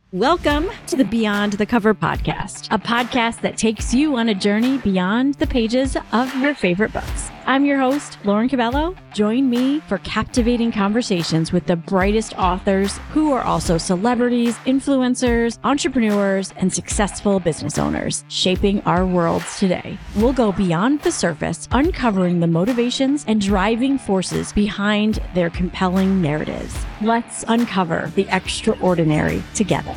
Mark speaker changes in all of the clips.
Speaker 1: Welcome to the Beyond the Cover podcast, a podcast that takes you on a journey beyond the pages of your favorite books. I'm your host, Lauren Cabello. Join me for captivating conversations with the brightest authors who are also celebrities, influencers, entrepreneurs, and successful business owners shaping our worlds today. We'll go beyond the surface, uncovering the motivations and driving forces behind their compelling narratives. Let's uncover the extraordinary together.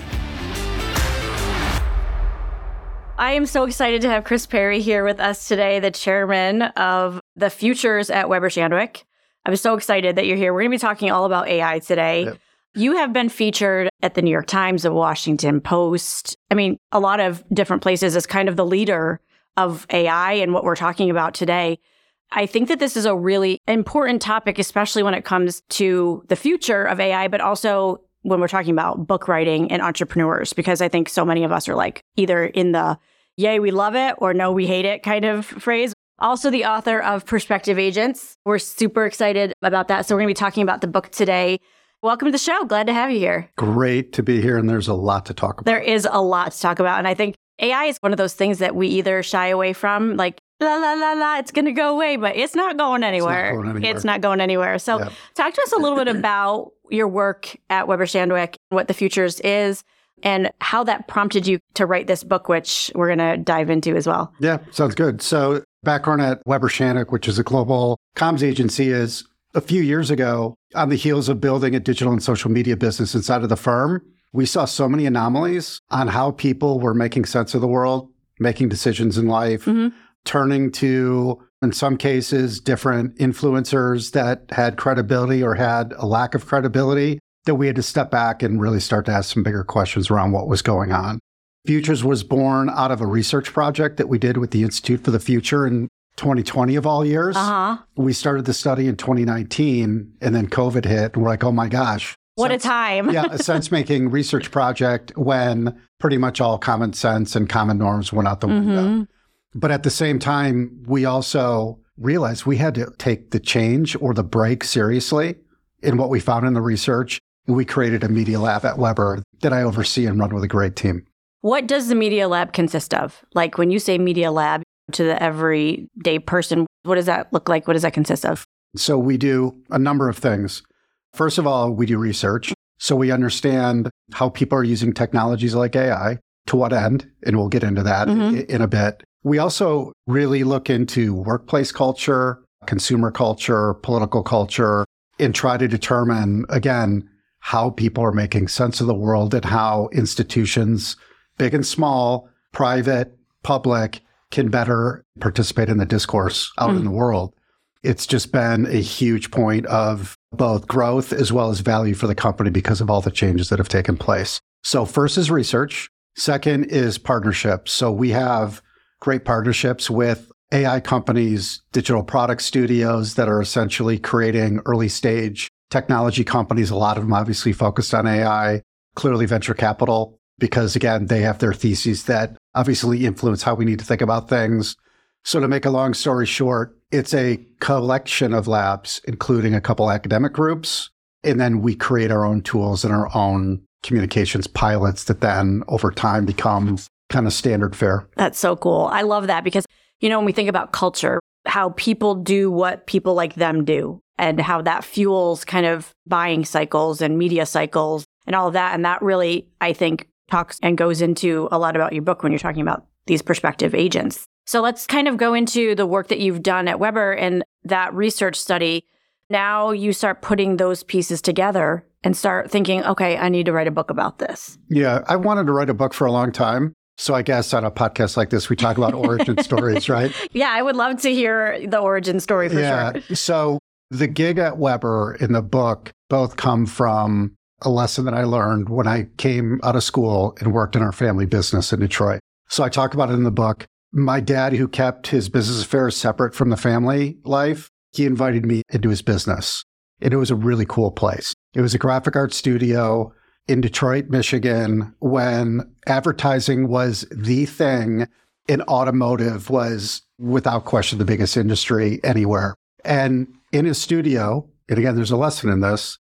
Speaker 1: I am so excited to have Chris Perry here with us today, the chairman of the Futures at Weber Shandwick. I'm so excited that you're here. We're going to be talking all about AI today. Yep. You have been featured at the New York Times, the Washington Post. I mean, a lot of different places as kind of the leader of AI and what we're talking about today. I think that this is a really important topic, especially when it comes to the future of AI, but also when we're talking about book writing and entrepreneurs, because I think so many of us are like either in the yay, we love it, or no, we hate it kind of phrase. Also the author of Perspective Agents. We're super excited about that. So we're going to be talking about the book today. Welcome to the show. Glad to have you here.
Speaker 2: Great to be here. And there's a lot to talk about.
Speaker 1: There is a lot to talk about. And I think AI is one of those things that we either shy away from, like, la, la, la, la, it's going to go away, but it's not going anywhere. It's not going anywhere. So talk to us a little bit about your work at Weber Shandwick, what the Futures is, and how that prompted you to write this book, which we're going to dive into as well.
Speaker 2: Yeah, sounds good. So background at Weber Shandwick, which is a global comms agency, is a few years ago, on the heels of building a digital and social media business inside of the firm, we saw so many anomalies on how people were making sense of the world, making decisions in life, turning to, in some cases, different influencers that had credibility or had a lack of credibility, that we had to step back and really start to ask some bigger questions around what was going on. Futures was born out of a research project that we did with the Institute for the Future in 2020 of all years. We started the study in 2019, and then COVID hit, and we're like, oh my gosh.
Speaker 1: What a time.
Speaker 2: A sense-making research project when pretty much all common sense and common norms went out the window. But at the same time, we also realized we had to take the change or the break seriously in what we found in the research. And we created a media lab at Weber that I oversee and run with a great team.
Speaker 1: What does the media lab consist of? Like when you say media lab to the everyday person, what does that look like? What does that consist of?
Speaker 2: So we do a number of things. First of all, we do research. So we understand how people are using technologies like AI, to what end, and we'll get into that in a bit. We also really look into workplace culture, consumer culture, political culture, and try to determine, again, how people are making sense of the world and how institutions, big and small, private, public, can better participate in the discourse out in the world. It's just been a huge point of both growth as well as value for the company because of all the changes that have taken place. So first is research. Second is partnerships. So we have great partnerships with AI companies, digital product studios that are essentially creating early stage technology companies, a lot of them obviously focused on AI, clearly venture capital, because again, they have their theses that obviously influence how we need to think about things. So to make a long story short, it's a collection of labs, including a couple academic groups, and then we create our own tools and our own communications pilots that then over time become kind of standard fare.
Speaker 1: That's so cool. I love that because, you know, when we think about culture, how people do what people like them do and how that fuels kind of buying cycles and media cycles and all of that. And that really, I think, talks and goes into a lot about your book when you're talking about these perspective agents. So let's kind of go into the work that you've done at Weber and that research study. Now you start putting those pieces together and start thinking, okay, I need to write a book about this.
Speaker 2: Yeah, I wanted to write a book for a long time. So I guess on a podcast like this, we talk about origin stories, right?
Speaker 1: Yeah, I would love to hear the origin story for sure.
Speaker 2: So the gig at Weber in the book both come from a lesson that I learned when I came out of school and worked in our family business in Detroit. So I talk about it in the book. My dad, who kept his business affairs separate from the family life, he invited me into his business. And it was a really cool place. It was a graphic art studio in Detroit, Michigan, when advertising was the thing and automotive was, without question, the biggest industry anywhere. And in his studio, and again, there's a lesson in this,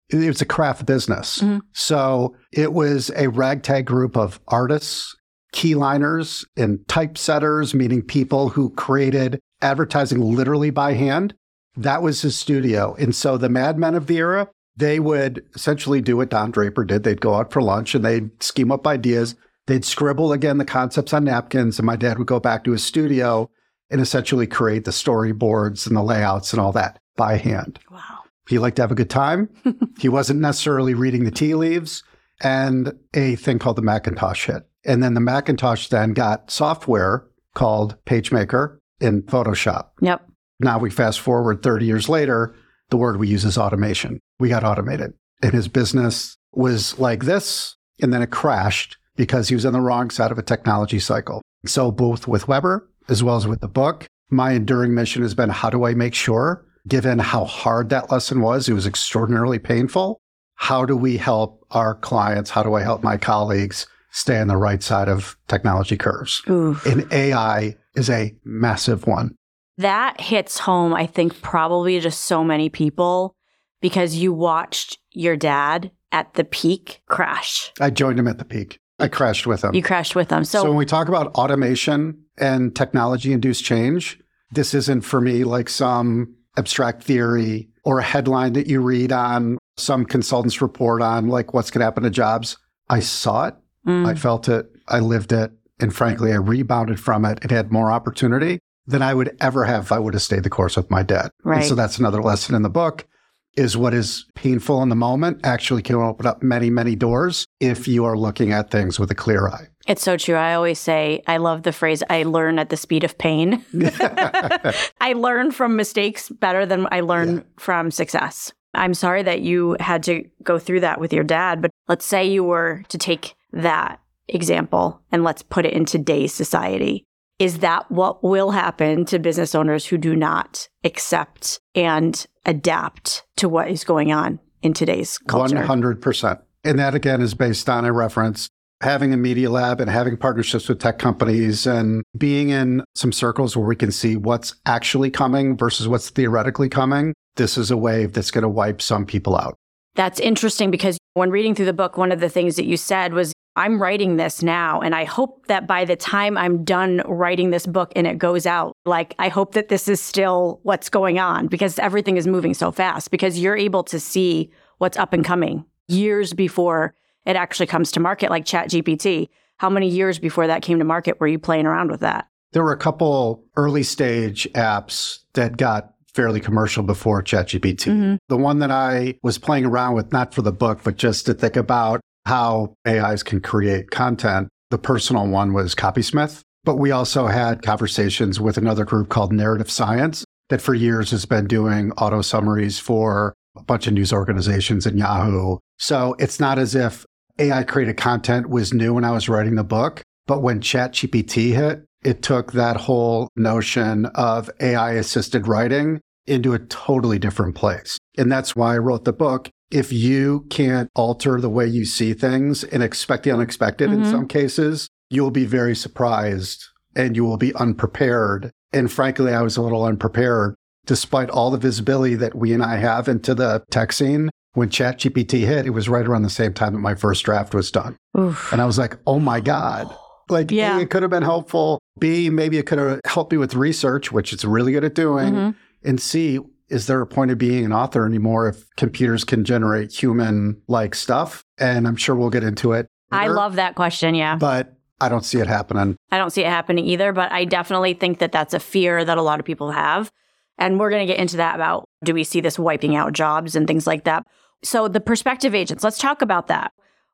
Speaker 2: it was a craft business. So it was a ragtag group of artists, keyliners, and typesetters, meaning people who created advertising literally by hand. That was his studio. And so the madmen of the era, they would essentially do what Don Draper did. They'd go out for lunch and they'd scheme up ideas. They'd scribble, again, the concepts on napkins. And my dad would go back to his studio and essentially create the storyboards and the layouts and all that by hand.
Speaker 1: Wow.
Speaker 2: He liked to have a good time. He wasn't necessarily reading the tea leaves. And a thing called the Macintosh hit. And then the Macintosh then got software called PageMaker in Photoshop.
Speaker 1: Yep.
Speaker 2: Now we fast forward 30 years later, the word we use is automation. We got automated. And his business was like this, and then it crashed because he was on the wrong side of a technology cycle. So both with Weber as well as with the book, my enduring mission has been, how do I make sure, given how hard that lesson was, it was extraordinarily painful, how do we help our clients, how do I help my colleagues stay on the right side of technology curves?
Speaker 1: Oof.
Speaker 2: And AI is a massive one.
Speaker 1: That hits home, I think, probably just so many people because you watched your dad at the peak crash.
Speaker 2: I joined him at the peak. I crashed with him.
Speaker 1: You crashed with him.
Speaker 2: So when we talk about automation and technology-induced change, this isn't for me like some abstract theory or a headline that you read on some consultant's report on like what's going to happen to jobs. I saw it. I felt it. I lived it. And frankly, I rebounded from it. It had more opportunity than I would ever have if I would have stayed the course with my dad.
Speaker 1: Right.
Speaker 2: And so that's another lesson in the book, is what is painful in the moment actually can open up many, many doors if you are looking at things with a clear eye.
Speaker 1: It's so true. I always say, I love the phrase, I learn at the speed of pain. I learn from mistakes better than I learn from success. I'm sorry that you had to go through that with your dad, but let's say you were to take that example and let's put it in today's society. Is that what will happen to business owners who do not accept and adapt to what is going on in today's culture?
Speaker 2: 100%. And that, again, is based on a reference. Having a media lab and having partnerships with tech companies and being in some circles where we can see what's actually coming versus what's theoretically coming. This is a wave that's going to wipe some people out.
Speaker 1: That's interesting because when reading through the book, one of the things that you said was, I'm writing this now, and I hope that by the time I'm done writing this book and it goes out, like, I hope that this is still what's going on because everything is moving so fast because you're able to see what's up and coming years before it actually comes to market, like ChatGPT. How many years before that came to market were you playing around with that?
Speaker 2: There were a couple early stage apps that got fairly commercial before ChatGPT. The one that I was playing around with, not for the book, but just to think about how AIs can create content. The personal one was Copysmith, but we also had conversations with another group called Narrative Science that for years has been doing auto summaries for a bunch of news organizations and Yahoo. So it's not as if AI created content was new when I was writing the book, but when ChatGPT hit, it took that whole notion of AI-assisted writing into a totally different place. And that's why I wrote the book. If you can't alter the way you see things and expect the unexpected in some cases, you'll be very surprised and you will be unprepared. And frankly, I was a little unprepared despite all the visibility that we and I have into the tech scene. When ChatGPT hit, it was right around the same time that my first draft was done.
Speaker 1: Oof.
Speaker 2: And I was like, oh my God. Like, A, it could have been helpful. B, maybe it could have helped me with research, which it's really good at doing. And C, is there a point of being an author anymore if computers can generate human-like stuff? And I'm sure we'll get into it later.
Speaker 1: I love that question, yeah.
Speaker 2: But I don't see it happening.
Speaker 1: I don't see it happening either, but I definitely think that that's a fear that a lot of people have. And we're going to get into that about, do we see this wiping out jobs and things like that? So the perspective agents, let's talk about that.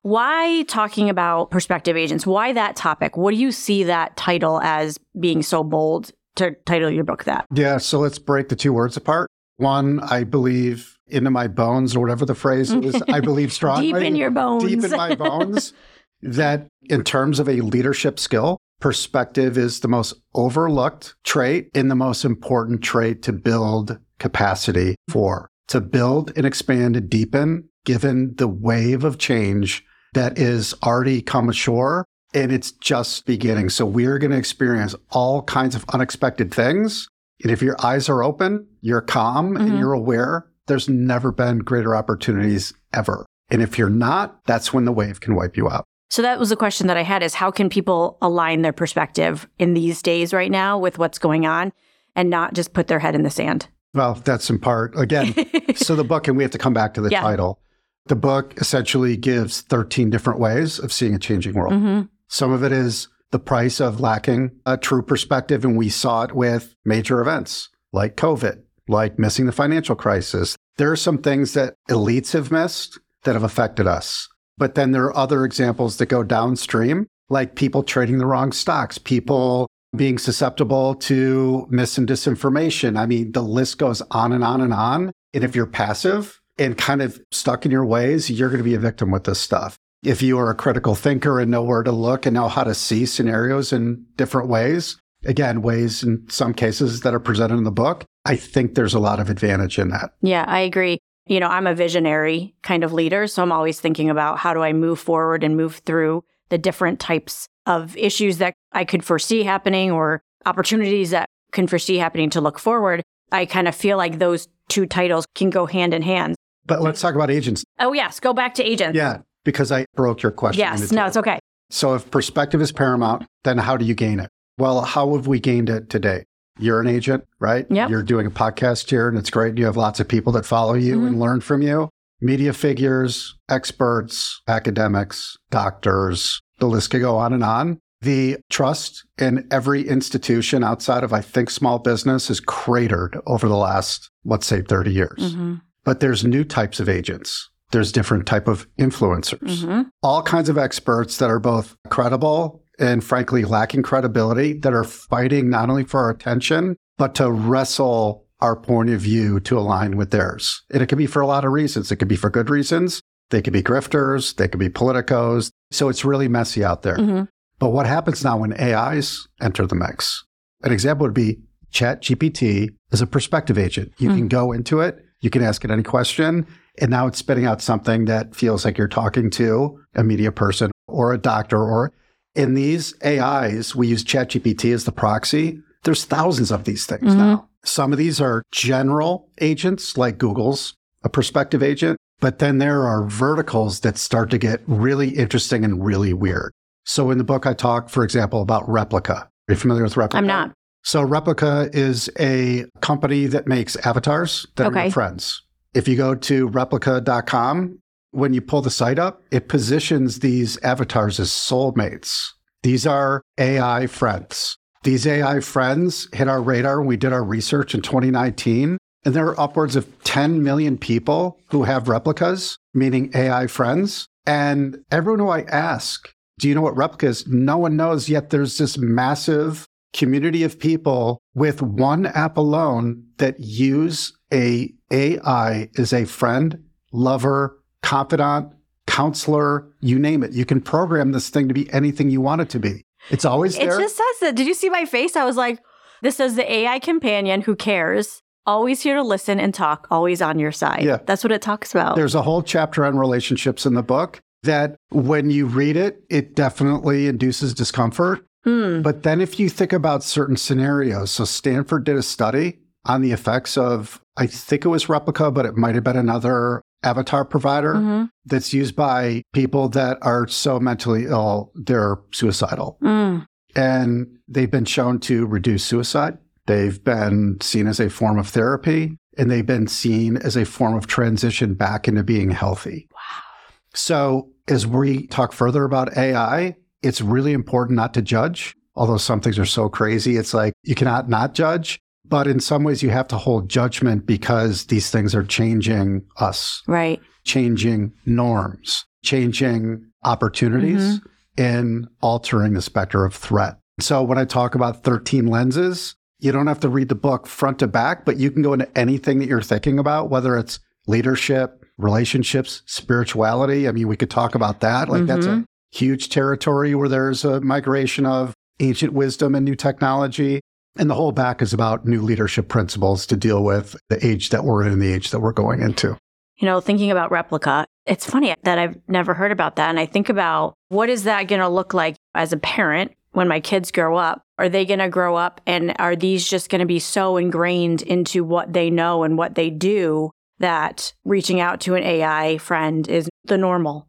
Speaker 1: Why talking about perspective agents? Why that topic? What do you see that title as being so bold to title your book that?
Speaker 2: Yeah, so let's break the two words apart. One, I believe into my bones, or whatever the phrase is. I believe strongly.
Speaker 1: Deep in your bones.
Speaker 2: Deep in my bones. That in terms of a leadership skill, perspective is the most overlooked trait and the most important trait to build capacity for. To build and expand and deepen, given the wave of change that is already come ashore, and it's just beginning. So we're going to experience all kinds of unexpected things. And if your eyes are open, you're calm and you're aware there's never been greater opportunities ever. And if you're not, that's when the wave can wipe you out.
Speaker 1: So that was a question that I had, is how can people align their perspective in these days right now with what's going on and not just put their head in the sand?
Speaker 2: Well, that's in part, again, so the book, and we have to come back to the title. The book essentially gives 13 different ways of seeing a changing world. Mm-hmm. Some of it is the price of lacking a true perspective, and we saw it with major events like COVID, like missing the financial crisis. There are some things that elites have missed that have affected us. But then there are other examples that go downstream, like people trading the wrong stocks, people being susceptible to mis and disinformation. I mean, the list goes on and on and on. And if you're passive and kind of stuck in your ways, you're going to be a victim with this stuff. If you are a critical thinker and know where to look and know how to see scenarios in different ways, again, ways in some cases that are presented in the book, I think there's a lot of advantage in that.
Speaker 1: Yeah, I agree. You know, I'm a visionary kind of leader, so I'm always thinking about how do I move forward and move through the different types of issues that I could foresee happening or opportunities that can foresee happening to look forward. I kind of feel like those two titles can go hand in hand.
Speaker 2: But let's talk about agents.
Speaker 1: Oh, yes. Go back to agents.
Speaker 2: Yeah, because I broke your question.
Speaker 1: Yes. No, it's okay.
Speaker 2: So if perspective is paramount, then how do you gain it? Well, how have we gained it today? You're an agent, right?
Speaker 1: Yep.
Speaker 2: You're doing a podcast here, and it's great. You have lots of people that follow you and learn from you. Media figures, experts, academics, doctors, the list could go on and on. The trust in every institution outside of, I think, small business is cratered over the last, let's say, 30 years. Mm-hmm. But there's new types of agents. There's different type of influencers. All kinds of experts that are both credible and frankly lacking credibility, that are fighting not only for our attention, but to wrestle our point of view to align with theirs. And it could be for a lot of reasons. It could be for good reasons. They could be grifters. They could be politicos. So it's really messy out there. But what happens now when AIs enter the mix? An example would be ChatGPT is a perspective agent. You can go into it. You can ask it any question. And now it's spitting out something that feels like you're talking to a media person or a doctor. Or in these AIs, we use ChatGPT as the proxy. There's thousands of these things now. Some of these are general agents, like Google's a perspective agent. But then there are verticals that start to get really interesting and really weird. So in the book, I talk, for example, about Replika. Are you familiar with Replika?
Speaker 1: I'm not.
Speaker 2: So Replika is a company that makes avatars that are your friends. If you go to replika.com, when you pull the site up, it positions these avatars as soulmates. These are AI friends. These AI friends hit our radar when we did our research in 2019. And there are upwards of 10 million people who have replicas, meaning AI friends. And everyone who I ask, do you know what Replika is? No one knows, yet there's this massive community of people with one app alone that use a AI as a friend, lover, confidant, counselor, you name it. You can program this thing to be anything you want it to be. It's always there.
Speaker 1: It just says that. Did you see my face? I was like, this says the AI companion who cares, always here to listen and talk, always on your side.
Speaker 2: Yeah.
Speaker 1: That's what it talks about.
Speaker 2: There's a whole chapter on relationships in the book that when you read it, it definitely induces discomfort. But then if you think about certain scenarios, so Stanford did a study on the effects of, I think it was Replika, but it might have been another avatar provider that's used by people that are so mentally ill, they're suicidal. And they've been shown to reduce suicide. They've been seen as a form of therapy, and they've been seen as a form of transition back into being healthy.
Speaker 1: Wow.
Speaker 2: So as we talk further about AI, it's really important not to judge. Although some things are so crazy, it's like you cannot not judge. But in some ways, you have to hold judgment because these things are changing us.
Speaker 1: Right.
Speaker 2: Changing norms, changing opportunities, and altering the specter of threat. So when I talk about 13 lenses, you don't have to read the book front to back, but you can go into anything that you're thinking about, whether it's leadership, relationships, spirituality. I mean, we could talk about that. Like that's a huge territory where there's a migration of ancient wisdom and new technology. And the whole back is about new leadership principles to deal with the age that we're in and the age that we're going into.
Speaker 1: You know, thinking about Replika, it's funny that I've never heard about that. And I think about what is that going to look like as a parent when my kids grow up? Are they going to grow up and are these just going to be so ingrained into what they know and what they do that reaching out to an AI friend is a normal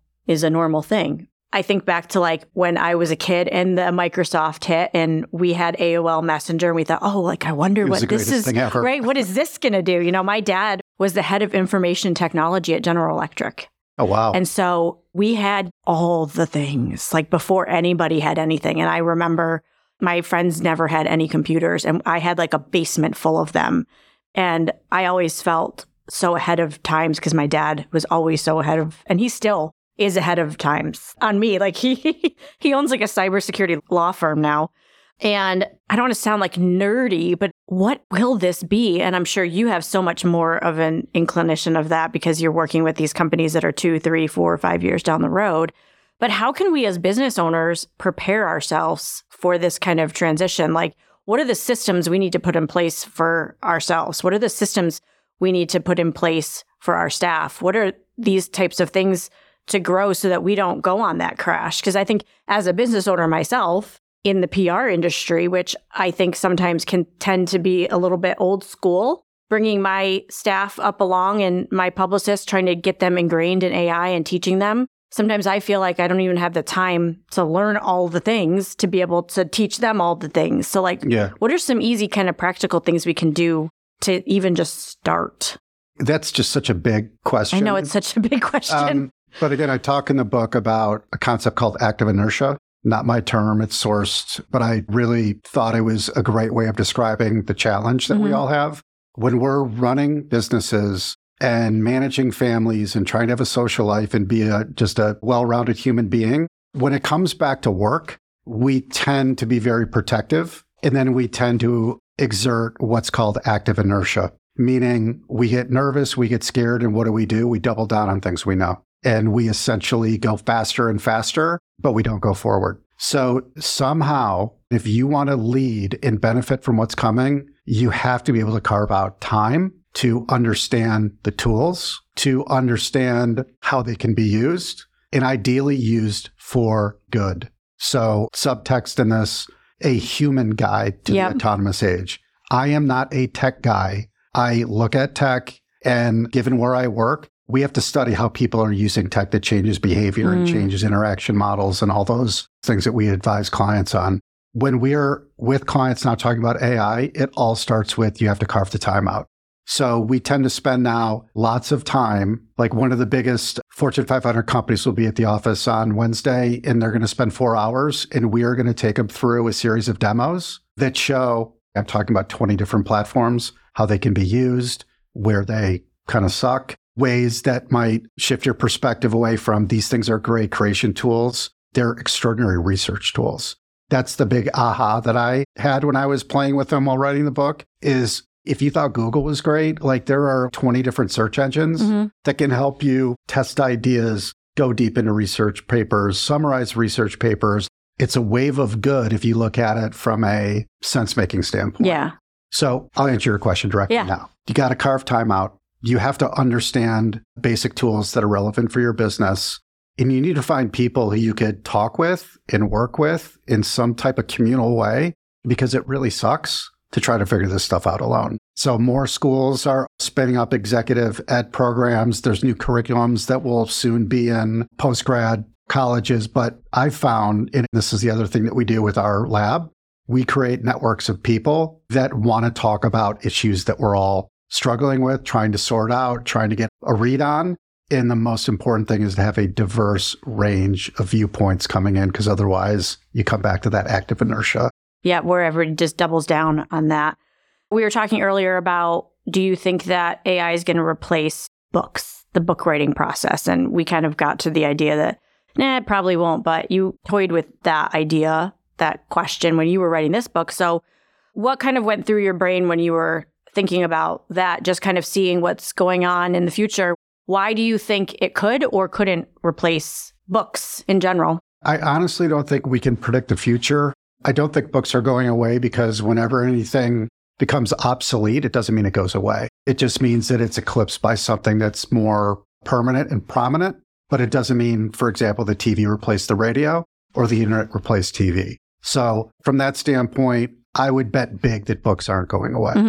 Speaker 1: thing. I think back to like when I was a kid and the Microsoft hit and we had AOL Messenger and we thought, oh, like I wonder what this is, right? What is this going to do? You know, my dad was the head of information technology at General Electric.
Speaker 2: Oh, wow.
Speaker 1: And so we had all the things like before anybody had anything. And I remember my friends never had any computers and I had like a basement full of them. And I always felt so ahead of times because my dad was always so ahead of, and he still is ahead of times on me. Like he owns like a cybersecurity law firm now. And I don't want to sound like nerdy, but what will this be? And I'm sure you have so much more of an inclination of that because you're working with these companies that are 2, 3, 4, 5 years down the road. But how can we as business owners prepare ourselves for this kind of transition? Like, what are the systems we need to put in place for ourselves? What are the systems we need to put in place for our staff? What are these types of things to grow so that we don't go on that crash? Because I think as a business owner myself in the PR industry, which I think sometimes can tend to be a little bit old school, bringing my staff up along and my publicists, trying to get them ingrained in AI and teaching them. Sometimes I feel like I don't even have the time to learn all the things to be able to teach them all the things. So like, what are some easy kind of practical things we can do to even just start?
Speaker 2: That's just such a big question.
Speaker 1: I know it's such a big question.
Speaker 2: But again, I talk in the book about a concept called active inertia. Not my term, it's sourced, but I really thought it was a great way of describing the challenge that we all have. When we're running businesses and managing families and trying to have a social life and be just a well-rounded human being, when it comes back to work, we tend to be very protective. And then we tend to exert what's called active inertia, meaning we get nervous, we get scared, and what do? We double down on things we know. And we essentially go faster and faster, but we don't go forward. So somehow, if you want to lead and benefit from what's coming, you have to be able to carve out time to understand the tools, to understand how they can be used, and ideally used for good. So subtext in this, a human guide to the autonomous age. I am not a tech guy. I look at tech, and given where I work, we have to study how people are using tech that changes behavior and changes interaction models and all those things that we advise clients on. When we're with clients not talking about AI, it all starts with you have to carve the time out. So we tend to spend now lots of time, like one of the biggest Fortune 500 companies will be at the office on Wednesday, and they're going to spend 4 hours, and we are going to take them through a series of demos that show, I'm talking about 20 different platforms, how they can be used, where they kind of suck, ways that might shift your perspective away from these things are great creation tools. They're extraordinary research tools. That's the big aha that I had when I was playing with them while writing the book is if you thought Google was great, like there are 20 different search engines that can help you test ideas, go deep into research papers, summarize research papers. It's a wave of good if you look at it from a sense-making standpoint.
Speaker 1: Yeah.
Speaker 2: So I'll answer your question directly now. You got to carve time out. You have to understand basic tools that are relevant for your business. And you need to find people who you could talk with and work with in some type of communal way, because it really sucks to try to figure this stuff out alone. So more schools are spinning up executive ed programs. There's new curriculums that will soon be in post-grad colleges. But I've found, and this is the other thing that we do with our lab, we create networks of people that want to talk about issues that we're all struggling with, trying to sort out, trying to get a read on. And the most important thing is to have a diverse range of viewpoints coming in, because otherwise you come back to that active inertia.
Speaker 1: Yeah, where everybody just doubles down on that. We were talking earlier about, do you think that AI is going to replace books, the book writing process? And we kind of got to the idea that, it probably won't, but you toyed with that idea, that question when you were writing this book. So what kind of went through your brain when you were thinking about that, just kind of seeing what's going on in the future? Why do you think it could or couldn't replace books in general?
Speaker 2: I honestly don't think we can predict the future. I don't think books are going away, because whenever anything becomes obsolete, it doesn't mean it goes away. It just means that it's eclipsed by something that's more permanent and prominent. But it doesn't mean, for example, the TV replaced the radio or the internet replaced TV. So from that standpoint, I would bet big that books aren't going away.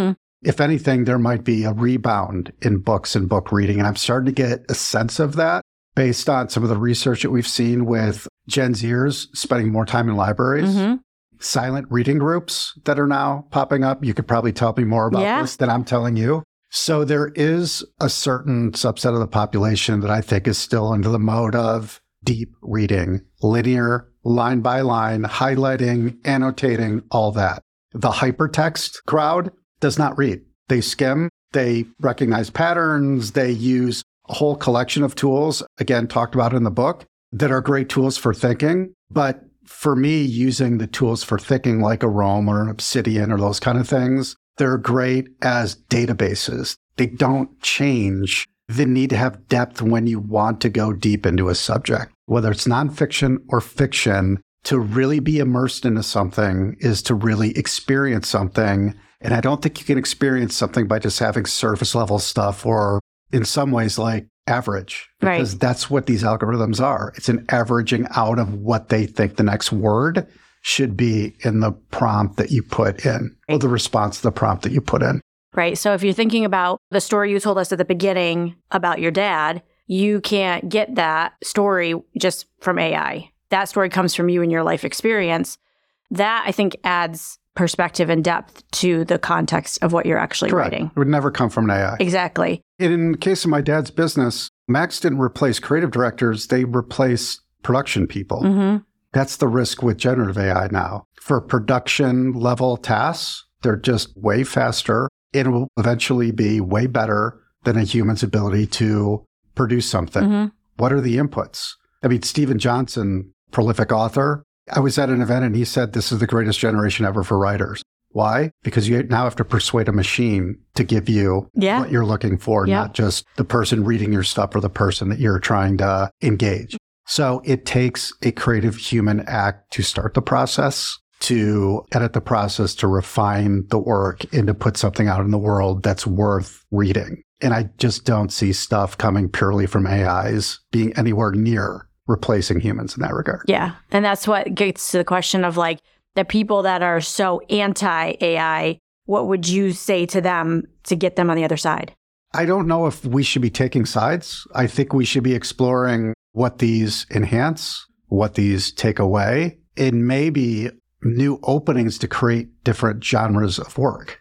Speaker 2: if anything, there might be a rebound in books and book reading. And I'm starting to get a sense of that based on some of the research that we've seen with Gen Zers spending more time in libraries, silent reading groups that are now popping up. You could probably tell me more about this than I'm telling you. So there is a certain subset of the population that I think is still into the mode of deep reading, linear, line by line, highlighting, annotating, all that. The hypertext crowd does not read. They skim, they recognize patterns, they use a whole collection of tools, again, talked about in the book, that are great tools for thinking. But for me, using the tools for thinking like a Roam or an Obsidian or those kind of things, they're great as databases. They don't change the need to have depth when you want to go deep into a subject. Whether it's nonfiction or fiction, to really be immersed into something is to really experience something. And I don't think you can experience something by just having surface level stuff or in some ways like average, because that's what these algorithms are. It's an averaging out of what they think the next word should be in the prompt that you put in, or the response to the prompt that you put in.
Speaker 1: Right. So if you're thinking about the story you told us at the beginning about your dad, you can't get that story just from AI. That story comes from you and your life experience. That, I think, adds perspective and depth to the context of what you're actually writing.
Speaker 2: It would never come from an AI.
Speaker 1: Exactly.
Speaker 2: In the case of my dad's business, Max didn't replace creative directors. They replaced production people. That's the risk with generative AI now. For production level tasks, they're just way faster. It will eventually be way better than a human's ability to produce something. What are the inputs? I mean, Stephen Johnson, prolific author, I was at an event and he said, this is the greatest generation ever for writers. Why? Because you now have to persuade a machine to give you what you're looking for, not just the person reading your stuff or the person that you're trying to engage. So it takes a creative human act to start the process, to edit the process, to refine the work, and to put something out in the world that's worth reading. And I just don't see stuff coming purely from AIs being anywhere near replacing humans in that regard.
Speaker 1: Yeah. And that's what gets to the question of like the people that are so anti-AI, what would you say to them to get them on the other side?
Speaker 2: I don't know if we should be taking sides. I think we should be exploring what these enhance, what these take away, and maybe new openings to create different genres of work.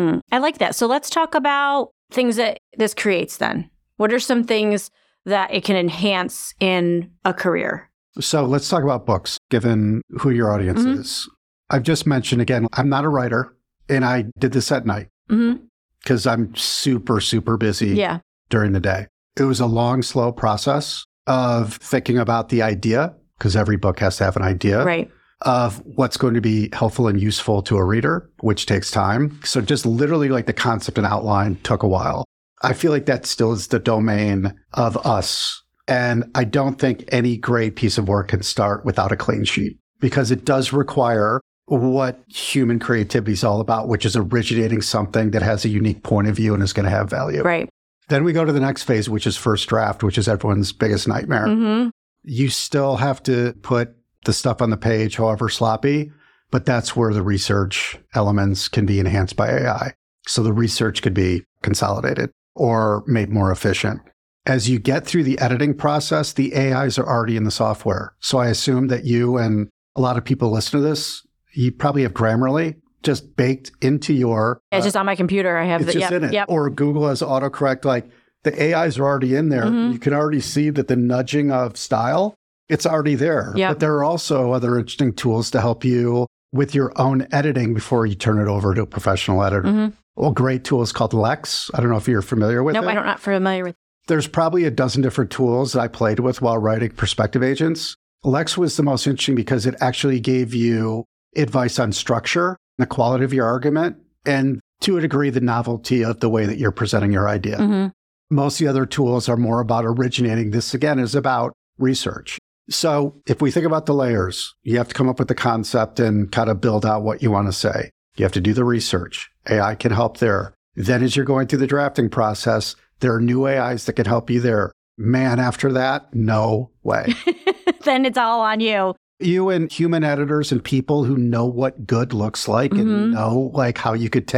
Speaker 1: I like that. So let's talk about things that this creates then. What are some things that it can enhance in a career?
Speaker 2: So let's talk about books, given who your audience is. I've just mentioned, again, I'm not a writer, and I did this at night because I'm super, super busy during the day. It was a long, slow process of thinking about the idea, because every book has to have an idea, of what's going to be helpful and useful to a reader, which takes time. So just literally like the concept and outline took a while. I feel like that still is the domain of us. And I don't think any great piece of work can start without a clean sheet, because it does require what human creativity is all about, which is originating something that has a unique point of view and is going to have value. Then we go to the next phase, which is first draft, which is everyone's biggest nightmare. You still have to put the stuff on the page, however sloppy, but that's where the research elements can be enhanced by AI. So the research could be consolidated or made more efficient. As you get through the editing process, the AIs are already in the software. So I assume that you and a lot of people listen to this, you probably have Grammarly just baked into your...
Speaker 1: it's just on my computer. I have
Speaker 2: it's just in it. Or Google has autocorrect. Like the AIs are already in there. You can already see that the nudging of style, it's already there. But there are also other interesting tools to help you with your own editing before you turn it over to a professional editor. Well, great tool is called Lex. I don't know if you're familiar with it.
Speaker 1: I'm not familiar with it.
Speaker 2: There's probably a dozen different tools that I played with while writing Perspective Agents. Lex was the most interesting because it actually gave you advice on structure, the quality of your argument, and to a degree, the novelty of the way that you're presenting your idea. Most of the other tools are more about originating. This, again, is about research. So if we think about the layers, you have to come up with the concept and kind of build out what you want to say. You have to do the research. AI can help there. Then as you're going through the drafting process, there are new AIs that can help you there. Man, after that, no way.
Speaker 1: Then it's all on you.
Speaker 2: You and human editors and people who know what good looks like and know like how you could take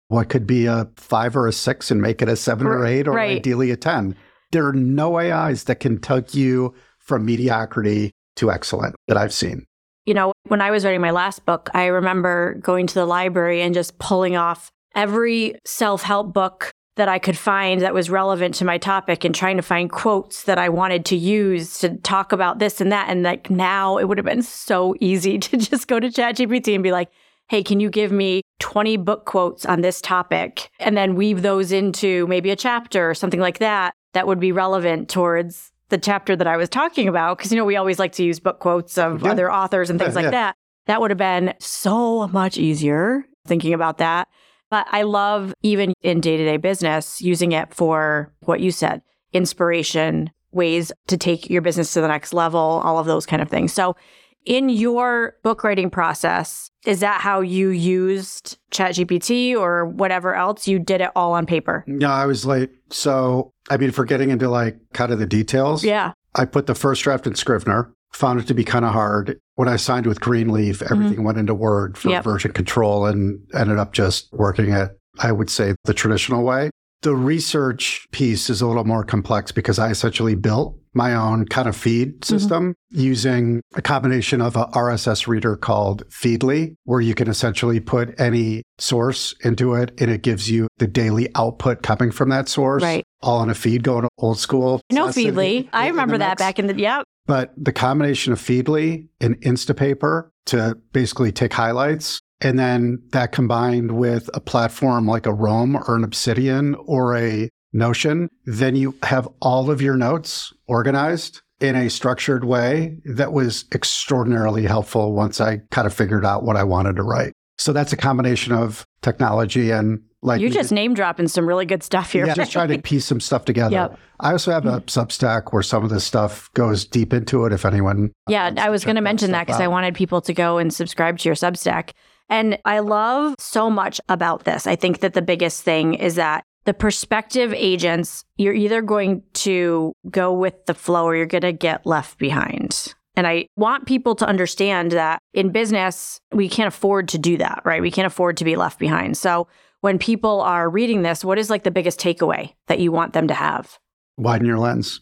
Speaker 2: what could be a 5 or a 6 and make it a 7 or 8 or ideally a 10. There are no AIs that can take you from mediocrity to excellent that I've seen.
Speaker 1: You know, when I was writing my last book, I remember going to the library and just pulling off every self-help book that I could find that was relevant to my topic and trying to find quotes that I wanted to use to talk about this and that. And like now it would have been so easy to just go to ChatGPT and be like, hey, can you give me 20 book quotes on this topic? And then weave those into maybe a chapter or something like that that would be relevant towards the chapter that I was talking about. Because, you know, we always like to use book quotes of other authors and things like that. That would have been so much easier thinking about that. But I love, even in day-to-day business, using it for what you said, inspiration, ways to take your business to the next level, all of those kind of things. So in your book writing process, is that how you used ChatGPT or whatever else? You did it all on paper?
Speaker 2: No, I was like, so, I mean, for getting into like kind of the details, I put the first draft in Scrivener, found it to be kind of hard. When I signed with Greenleaf, everything went into Word for version control and ended up just working it, I would say, the traditional way. The research piece is a little more complex because I essentially built my own kind of feed system using a combination of a RSS reader called Feedly, where you can essentially put any source into it and it gives you the daily output coming from that source, all in a feed, going to old school.
Speaker 1: No, Feedly. I remember that back in the,
Speaker 2: But the combination of Feedly and Instapaper to basically take highlights, and then that combined with a platform like a Roam or an Obsidian or a Notion, then you have all of your notes organized in a structured way that was extraordinarily helpful once I kind of figured out what I wanted to write. So that's a combination of technology and like...
Speaker 1: You're just name dropping some really good stuff here.
Speaker 2: Yeah, just trying to piece some stuff together. I also have a Substack where some of this stuff goes deep into it if anyone...
Speaker 1: Yeah, I was going to mention that because I wanted people to go and subscribe to your Substack. And I love so much about this. I think that the biggest thing is that the perspective agents, you're either going to go with the flow or you're going to get left behind. And I want people to understand that in business, we can't afford to do that, right? We can't afford to be left behind. So when people are reading this, what is like the biggest takeaway that you want them to have?
Speaker 2: Widen your lens.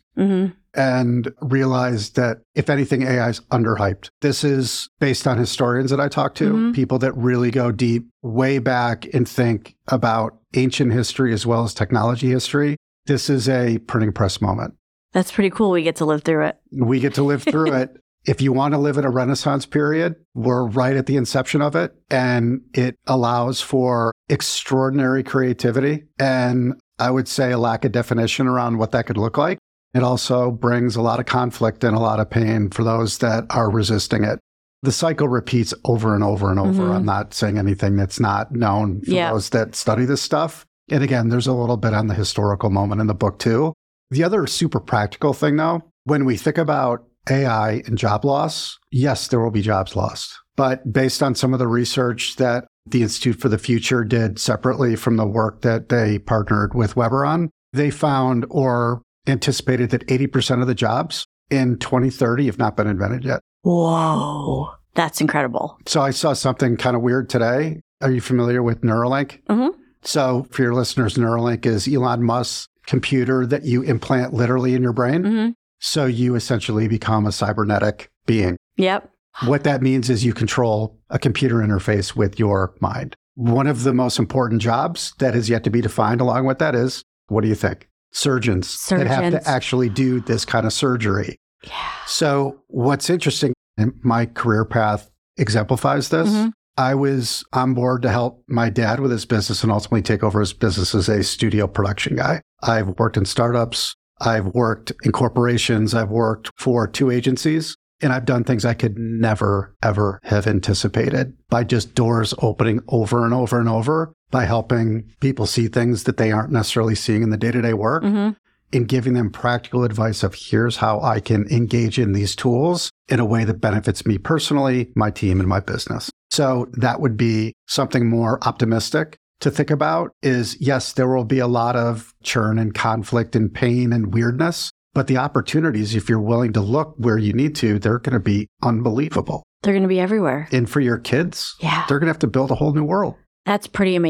Speaker 2: And realize that, if anything, AI is underhyped. This is based on historians that I talk to, people that really go deep, way back and think about ancient history as well as technology history. This is a printing press moment.
Speaker 1: That's pretty cool. We get to live through it.
Speaker 2: We get to live through it. If you want to live in a Renaissance period, we're right at the inception of it. And it allows for extraordinary creativity. And I would say a lack of definition around what that could look like. It also brings a lot of conflict and a lot of pain for those that are resisting it. The cycle repeats over and over and over. I'm not saying anything that's not known for those that study this stuff. And again, there's a little bit on the historical moment in the book too. The other super practical thing though, when we think about AI and job loss, yes, there will be jobs lost. But based on some of the research that the Institute for the Future did separately from the work that they partnered with Weber on, they found or anticipated that 80% of the jobs in 2030 have not been invented yet.
Speaker 1: Whoa, that's incredible.
Speaker 2: So I saw something kind of weird today. Are you familiar with Neuralink? So for your listeners, Neuralink is Elon Musk's computer that you implant literally in your brain. So you essentially become a cybernetic being. What that means is you control a computer interface with your mind. One of the most important jobs that has yet to be defined along with that is, what do you think? Surgeons that have to actually do this kind of surgery. So what's interesting, and my career path exemplifies this. I was on board to help my dad with his business and ultimately take over his business as a studio production guy. I've worked in startups. I've worked in corporations. I've worked for 2 agencies. And I've done things I could never, ever have anticipated by just doors opening over and over and over, by helping people see things that they aren't necessarily seeing in the day-to-day work and giving them practical advice of here's how I can engage in these tools in a way that benefits me personally, my team, and my business. So that would be something more optimistic to think about is, yes, there will be a lot of churn and conflict and pain and weirdness. But the opportunities, if you're willing to look where you need to, they're going to be unbelievable.
Speaker 1: They're going to be everywhere.
Speaker 2: And for your kids, they're going to have to build a whole new world.
Speaker 1: That's pretty amazing.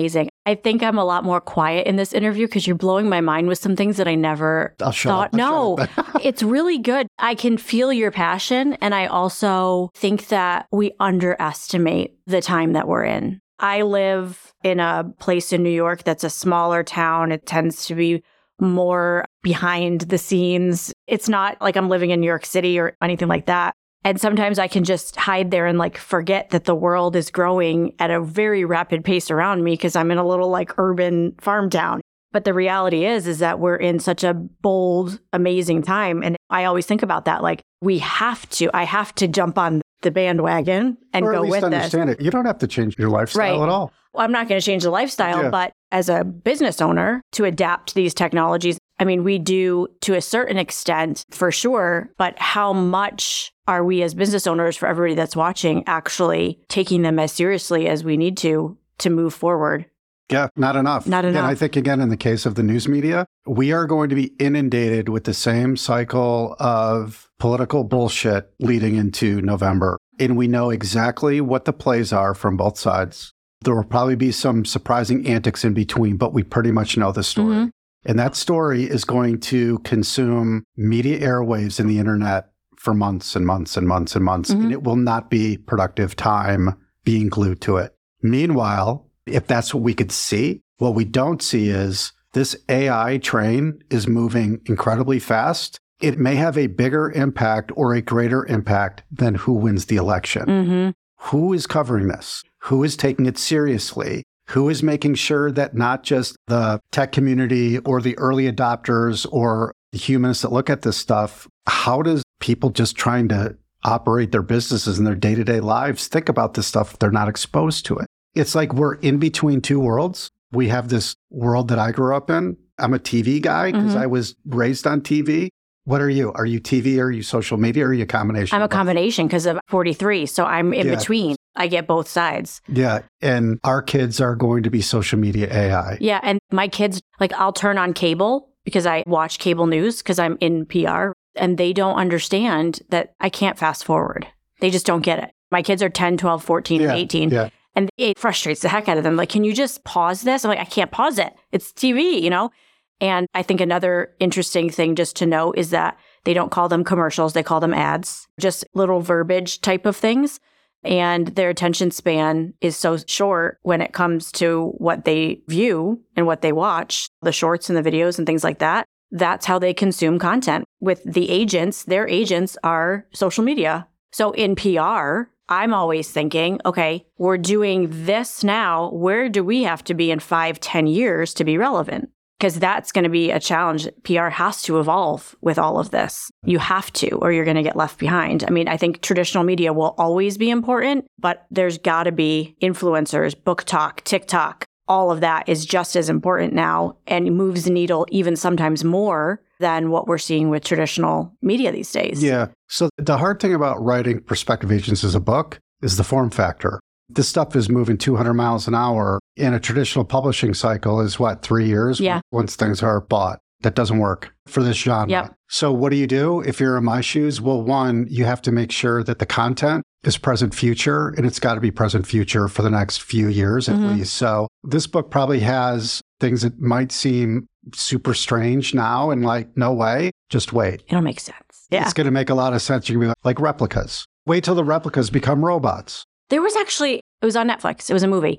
Speaker 1: I think I'm a lot more quiet in this interview because you're blowing my mind with some things that I never thought. No, it's really good. I can feel your passion. And I also think that we underestimate the time that we're in. I live in a place in New York that's a smaller town. It tends to be more behind the scenes. It's not like I'm living in New York City or anything like that. And sometimes I can just hide there and like forget that the world is growing at a very rapid pace around me because I'm in a little like urban farm town. But the reality is that we're in such a bold, amazing time. And I always think about that. Like I have to jump on the bandwagon and go with this. Or at least
Speaker 2: understand it. You don't have to change your lifestyle at all.
Speaker 1: Well, I'm not going to change the lifestyle, but as a business owner, to adapt to these technologies, I mean, we do to a certain extent for sure, but how much are we as business owners, for everybody that's watching, actually taking them as seriously as we need to move forward?
Speaker 2: Yeah, not enough.
Speaker 1: Not enough.
Speaker 2: And I think, again, in the case of the news media, we are going to be inundated with the same cycle of political bullshit leading into November. And we know exactly what the plays are from both sides. There will probably be some surprising antics in between, but we pretty much know the story. Mm-hmm. And that story is going to consume media airwaves and the internet for months and months and months and months. Mm-hmm. And it will not be productive time being glued to it. Meanwhile, if that's what we could see, what we don't see is this AI train is moving incredibly fast. It may have a bigger impact or a greater impact than who wins the election. Mm-hmm. Who is covering this? Who is taking it seriously? Who is making sure that not just the tech community or the early adopters or the humanists that look at this stuff, how does people just trying to operate their businesses and their day-to-day lives think about this stuff if they're not exposed to it? It's like we're in between two worlds. We have this world that I grew up in. I'm a TV guy because I was raised on TV. What are you? Are you TV? Are you social media? Or are you a combination?
Speaker 1: I'm a combination because of 43. So I'm in between. I get both sides.
Speaker 2: Yeah. And our kids are going to be social media AI.
Speaker 1: Yeah. And my kids, like I'll turn on cable because I watch cable news because I'm in PR and they don't understand that I can't fast forward. They just don't get it. My kids are 10, 12, 14, and 18. Yeah. And it frustrates the heck out of them. Like, can you just pause this? I'm like, I can't pause it. It's TV, you know? And I think another interesting thing just to know is that they don't call them commercials. They call them ads, just little verbiage type of things. And their attention span is so short when it comes to what they view and what they watch, the shorts and the videos and things like that. That's how they consume content. With the agents, their agents are social media. So in PR, I'm always thinking, okay, we're doing this now. Where do we have to be in 5, 10 years to be relevant? Because that's going to be a challenge. PR has to evolve with all of this. You have to, or you're going to get left behind. I mean, I think traditional media will always be important, but there's got to be influencers, book talk, TikTok. All of that is just as important now and moves the needle even sometimes more than what we're seeing with traditional media these days.
Speaker 2: Yeah. So the hard thing about writing Perspective Agents as a book is the form factor. This stuff is moving 200 miles an hour. In a traditional publishing cycle is 3 years once things are bought. That doesn't work for this genre. Yep. So what do? If you're in my shoes? Well, one, you have to make sure that the content is present future, and it's got to be present future for the next few years at least. So this book probably has things that might seem super strange now and like, no way, just wait.
Speaker 1: It'll make sense. Yeah.
Speaker 2: It's going to make a lot of sense. You're going to be like replicas. Wait till the replicas become robots.
Speaker 1: There was actually, it was on Netflix. It was a movie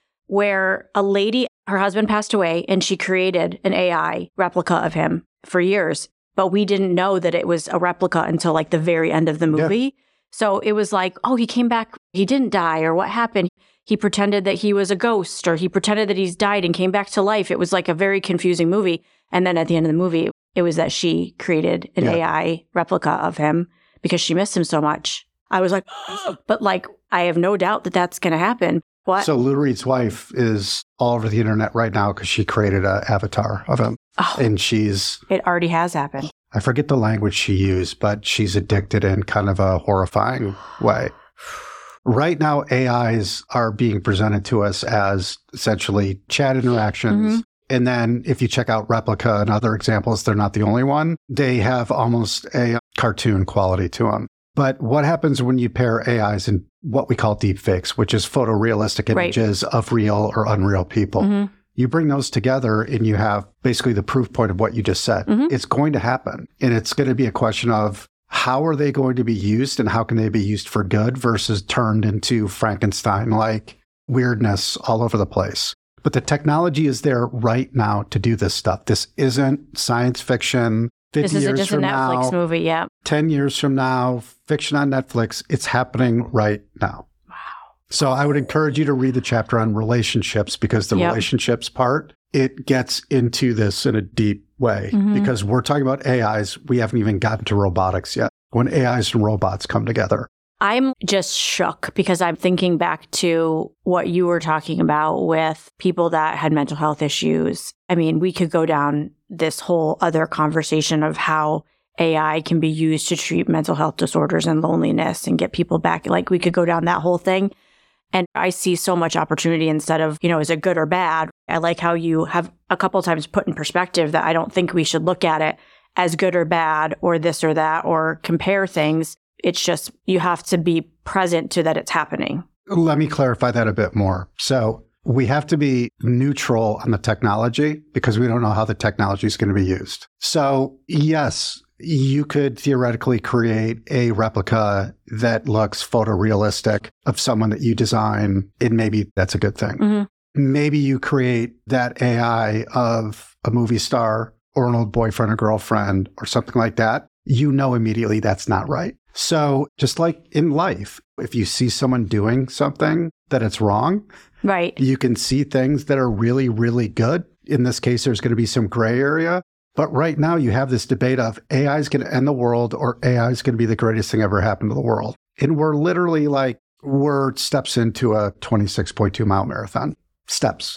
Speaker 1: where a lady, her husband passed away and she created an AI replica of him for years. But we didn't know that it was a replica until like the very end of the movie. Yeah. So it was like, oh, he came back. He didn't die, or what happened? He pretended that he was a ghost, or he pretended that he's died and came back to life. It was like a very confusing movie. And then at the end of the movie, it was that she created an AI replica of him because she missed him so much. I was like, oh. But like, I have no doubt that that's going to happen. What?
Speaker 2: So Lou Reed's wife is all over the internet right now because she created an avatar of him. Oh, and
Speaker 1: it already has happened.
Speaker 2: I forget the language she used, but she's addicted in kind of a horrifying way. Right now, AIs are being presented to us as essentially chat interactions. And then if you check out Replica and other examples, they're not the only one. They have almost a cartoon quality to them. But what happens when you pair AIs in what we call deepfakes, which is photorealistic images of real or unreal people? You bring those together and you have basically the proof point of what you just said. It's going to happen. And it's going to be a question of how are they going to be used and how can they be used for good versus turned into Frankenstein-like weirdness all over the place. But the technology is there right now to do this stuff. This isn't science fiction. 50
Speaker 1: this isn't
Speaker 2: years
Speaker 1: just a
Speaker 2: from
Speaker 1: Netflix
Speaker 2: now,
Speaker 1: movie, yeah.
Speaker 2: 10 years from now, fiction on Netflix. It's happening right now.
Speaker 1: Wow.
Speaker 2: So I would encourage you to read the chapter on relationships because the relationships part, it gets into this in a deep way because we're talking about AIs. We haven't even gotten to robotics yet. When AIs and robots come together.
Speaker 1: I'm just shook because I'm thinking back to what you were talking about with people that had mental health issues. I mean, we could go down this whole other conversation of how AI can be used to treat mental health disorders and loneliness and get people back. Like we could go down that whole thing. And I see so much opportunity instead of, is it good or bad? I like how you have a couple of times put in perspective that I don't think we should look at it as good or bad or this or that or compare things. It's just you have to be present to that it's happening.
Speaker 2: Let me clarify that a bit more. So we have to be neutral on the technology because we don't know how the technology is going to be used. So yes, you could theoretically create a replica that looks photorealistic of someone that you design, and maybe that's a good thing. Maybe you create that AI of a movie star or an old boyfriend or girlfriend or something like that. You know immediately that's not right. So just like in life, if you see someone doing something that it's wrong,
Speaker 1: right?
Speaker 2: You can see things that are really, really good. In this case, there's going to be some gray area. But right now you have this debate of AI is going to end the world or AI is going to be the greatest thing ever happened to the world. And we're literally we're steps into a 26.2 mile marathon. Steps.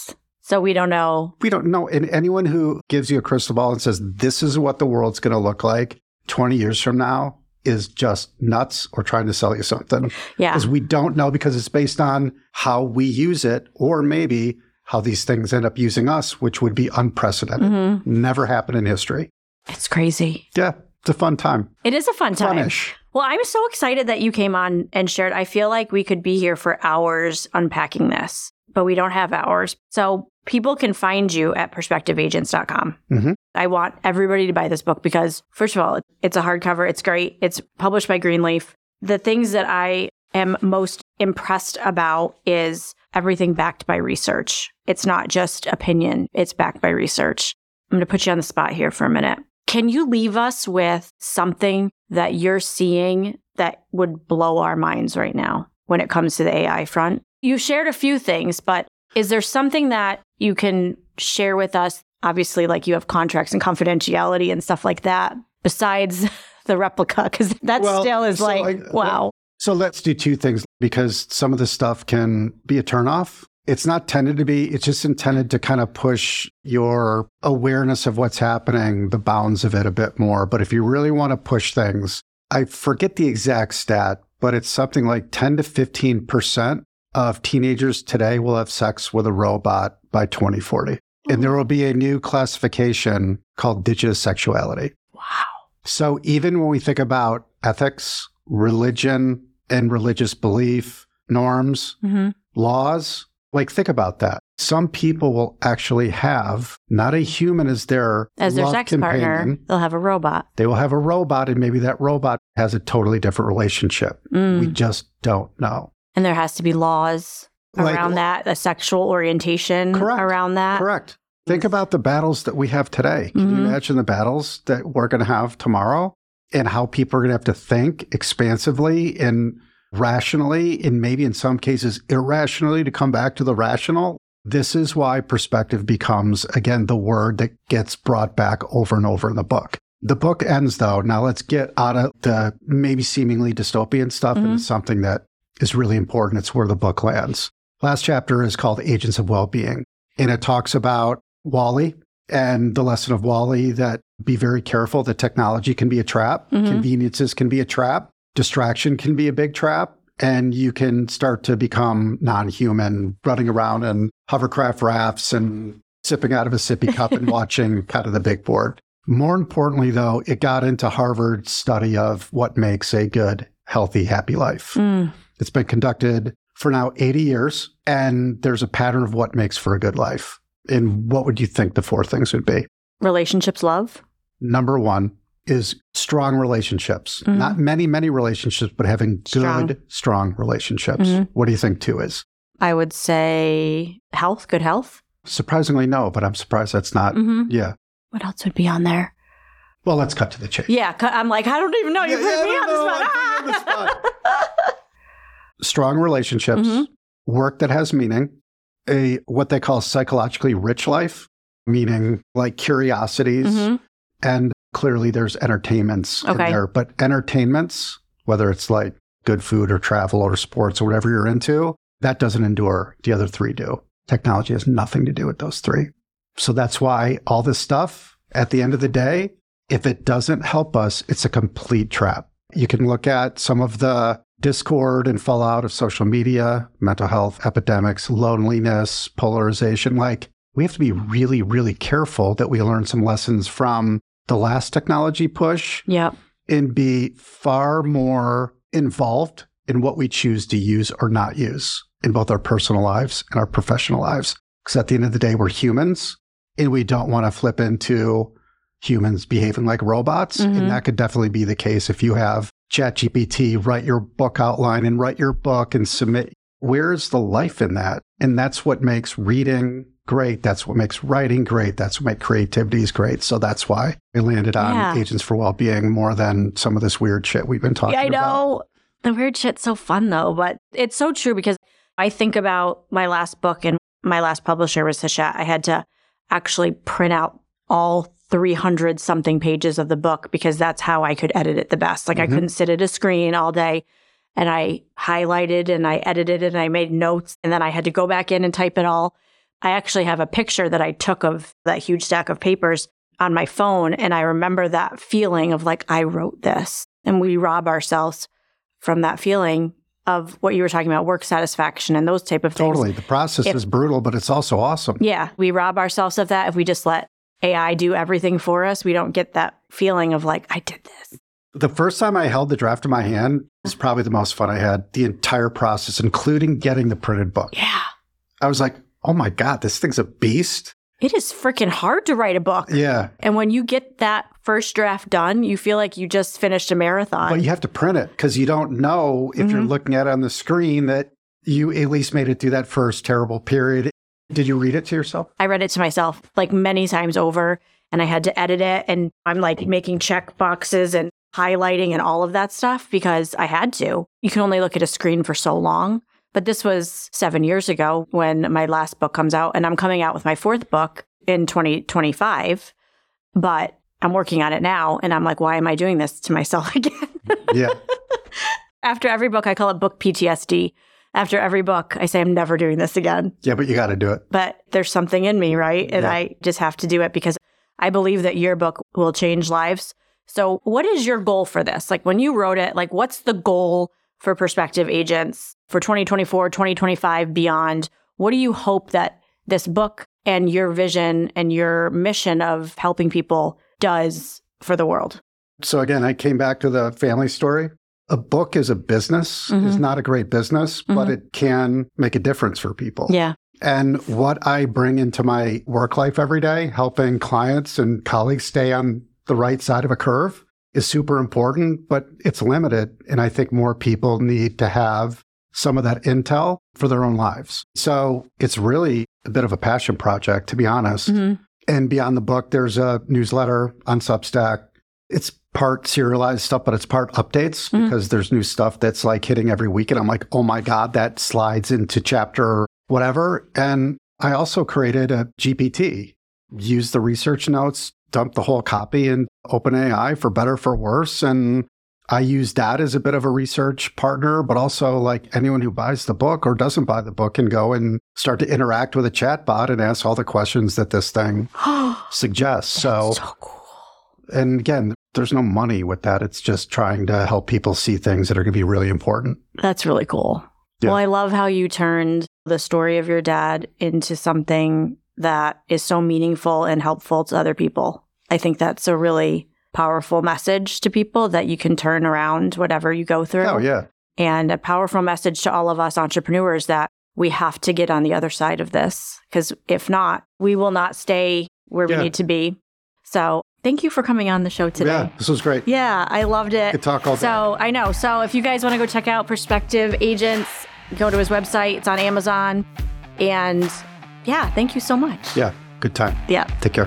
Speaker 1: So we don't know.
Speaker 2: We don't know. And anyone who gives you a crystal ball and says, this is what the world's going to look like 20 years from now is just nuts or trying to sell you something.
Speaker 1: Yeah.
Speaker 2: Because we don't know because it's based on how we use it or maybe how these things end up using us, which would be unprecedented. Never happened in history.
Speaker 1: It's crazy.
Speaker 2: Yeah. It's a fun time.
Speaker 1: It is a fun time.
Speaker 2: Funish.
Speaker 1: Well, I'm so excited that you came on and shared. I feel like we could be here for hours unpacking this, but we don't have hours. So people can find you at perspectiveagents.com. I want everybody to buy this book because, first of all, it's a hardcover. It's great. It's published by Greenleaf. The things that I am most impressed about is everything backed by research. It's not just opinion. It's backed by research. I'm going to put you on the spot here for a minute. Can you leave us with something that you're seeing that would blow our minds right now when it comes to the AI front? You shared a few things, but is there something that you can share with us? Obviously, like you have contracts and confidentiality and stuff like that, besides the replica, because that still is wow.
Speaker 2: So let's do two things because some of this stuff can be a turnoff. It's not tended to be, it's just intended to kind of push your awareness of what's happening, the bounds of it a bit more. But if you really want to push things, I forget the exact stat, but it's something like 10 to 15% of teenagers today will have sex with a robot by 2040. And there will be a new classification called digitasexuality.
Speaker 1: Wow.
Speaker 2: So even when we think about ethics, religion, and religious belief, norms, laws, think about that. Some people will actually have not a human as their
Speaker 1: sex partner. They'll have a robot.
Speaker 2: They will have a robot, and maybe that robot has a totally different relationship. We just don't know.
Speaker 1: And there has to be laws around that, the sexual orientation around that.
Speaker 2: Correct. Think about the battles that we have today. Can you imagine the battles that we're going to have tomorrow and how people are going to have to think expansively and rationally and maybe in some cases irrationally to come back to the rational? This is why perspective becomes, again, the word that gets brought back over and over in the book. The book ends, though. Now let's get out of the maybe seemingly dystopian stuff into something that is really important. It's where the book lands. Last chapter is called Agents of Wellbeing, and it talks about WALL-E and the lesson of WALL-E that be very careful that technology can be a trap, conveniences can be a trap, distraction can be a big trap, and you can start to become non-human, running around in hovercraft rafts and sipping out of a sippy cup and watching kind of the big board. More importantly, though, it got into Harvard's study of what makes a good, healthy, happy life. It's been conducted for now 80 years, and there's a pattern of what makes for a good life. And what would you think the 4 things would be?
Speaker 1: Relationships, love.
Speaker 2: Number 1 is strong relationships. Not many relationships, but having good, strong relationships. What do you think 2 is?
Speaker 1: I would say health, good health.
Speaker 2: Surprisingly, no, but I'm surprised that's not. Yeah.
Speaker 1: What else would be on there?
Speaker 2: Well, let's cut to the chase.
Speaker 1: Yeah, I'm like, I don't even know. You put me on the spot.
Speaker 2: Strong relationships, work that has meaning, what they call psychologically rich life, meaning like curiosities, and clearly there's entertainments in there. But entertainments, whether it's like good food or travel or sports or whatever you're into, that doesn't endure. The other 3 do. Technology has nothing to do with those 3. So that's why all this stuff, at the end of the day, if it doesn't help us, it's a complete trap. You can look at some of the discord and fallout of social media, mental health epidemics, loneliness, polarization. Like, we have to be really, really careful that we learn some lessons from the last technology push and be far more involved in what we choose to use or not use in both our personal lives and our professional lives. Because at the end of the day, we're humans and we don't want to flip into humans behaving like robots. And that could definitely be the case if you have ChatGPT write your book outline and write your book and submit. Where's the life in that? And that's what makes reading great. That's what makes writing great. That's what makes creativity great. So that's why I landed on Agents for Wellbeing more than some of this weird shit we've been talking about. I know.
Speaker 1: The weird shit's so fun though, but it's so true because I think about my last book and my last publisher was Hachette. I had to actually print out all 300 something pages of the book because that's how I could edit it the best. Like I couldn't sit at a screen all day, and I highlighted and I edited and I made notes, and then I had to go back in and type it all. I actually have a picture that I took of that huge stack of papers on my phone. And I remember that feeling of like, I wrote this, and we rob ourselves from that feeling of what you were talking about, work satisfaction and those type of things.
Speaker 2: Totally. The process is brutal, but it's also awesome.
Speaker 1: Yeah. We rob ourselves of that if we just let AI do everything for us. We don't get that feeling of like, I did this.
Speaker 2: The first time I held the draft in my hand was probably the most fun I had, the entire process, including getting the printed book.
Speaker 1: Yeah.
Speaker 2: I was like, oh my God, this thing's a beast.
Speaker 1: It is freaking hard to write a book.
Speaker 2: Yeah.
Speaker 1: And when you get that first draft done, you feel like you just finished a marathon.
Speaker 2: But you have to print it because you don't know if you're looking at it on the screen that you at least made it through that first terrible period. Did you read it to yourself?
Speaker 1: I read it to myself like many times over, and I had to edit it. And I'm like making check boxes and highlighting and all of that stuff because I had to. You can only look at a screen for so long. But this was 7 years ago when my last book comes out, and I'm coming out with my 4th book in 2025, but I'm working on it now. And I'm like, why am I doing this to myself again?
Speaker 2: Yeah.
Speaker 1: After every book, I call it book PTSD. After every book, I say, I'm never doing this again.
Speaker 2: Yeah, but you got to do it.
Speaker 1: But there's something in me, right? And I just have to do it because I believe that your book will change lives. So what is your goal for this? Like when you wrote it, like what's the goal for Perspective Agents for 2024, 2025, beyond? What do you hope that this book and your vision and your mission of helping people does for the world?
Speaker 2: So again, I came back to the family story. A book is a business, is not a great business, but it can make a difference for people.
Speaker 1: Yeah.
Speaker 2: And what I bring into my work life every day, helping clients and colleagues stay on the right side of a curve, is super important, but it's limited. And I think more people need to have some of that intel for their own lives. So it's really a bit of a passion project, to be honest. And beyond the book, there's a newsletter on Substack. It's part serialized stuff, but it's part updates because there's new stuff that's like hitting every week. And I'm like, oh my God, that slides into chapter whatever. And I also created a GPT, used the research notes, dumped the whole copy in OpenAI for better, for worse. And I use that as a bit of a research partner, but also like anyone who buys the book or doesn't buy the book can go and start to interact with a chatbot and ask all the questions that this thing suggests. So cool. And again, there's no money with that. It's just trying to help people see things that are going to be really important.
Speaker 1: That's really cool. Yeah. Well, I love how you turned the story of your dad into something that is so meaningful and helpful to other people. I think that's a really powerful message to people that you can turn around whatever you go through.
Speaker 2: Oh, yeah.
Speaker 1: And a powerful message to all of us entrepreneurs that we have to get on the other side of this, because if not, we will not stay where we need to be. So thank you for coming on the show today.
Speaker 2: Yeah, this was great.
Speaker 1: Yeah, I loved it.
Speaker 2: Could talk all day.
Speaker 1: So I know. So if you guys want to go check out Perspective Agents, go to his website. It's on Amazon. And yeah, thank you so much.
Speaker 2: Yeah, good time.
Speaker 1: Yeah.
Speaker 2: Take care.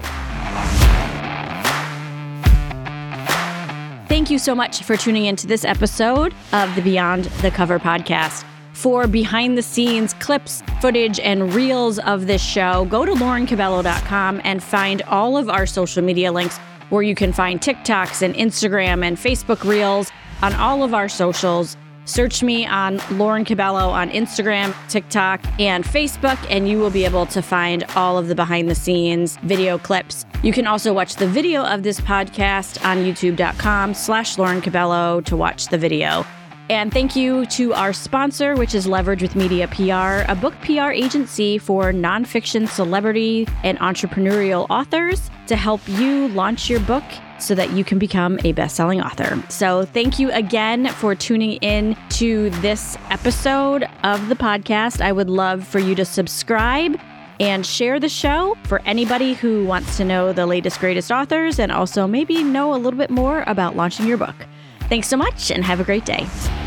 Speaker 1: Thank you so much for tuning into this episode of the Beyond the Cover podcast. For behind-the-scenes clips, footage, and reels of this show, go to laurencabello.com and find all of our social media links, where you can find TikToks and Instagram and Facebook Reels on all of our socials. Search me on Lauren Cabello on Instagram, TikTok, and Facebook, and you will be able to find all of the behind-the-scenes video clips. You can also watch the video of this podcast on youtube.com/Lauren Cabello to watch the video. And thank you to our sponsor, which is Leverage with Media PR, a book PR agency for nonfiction celebrity and entrepreneurial authors to help you launch your book so that you can become a best-selling author. So thank you again for tuning in to this episode of the podcast. I would love for you to subscribe and share the show for anybody who wants to know the latest, greatest authors and also maybe know a little bit more about launching your book. Thanks so much and have a great day.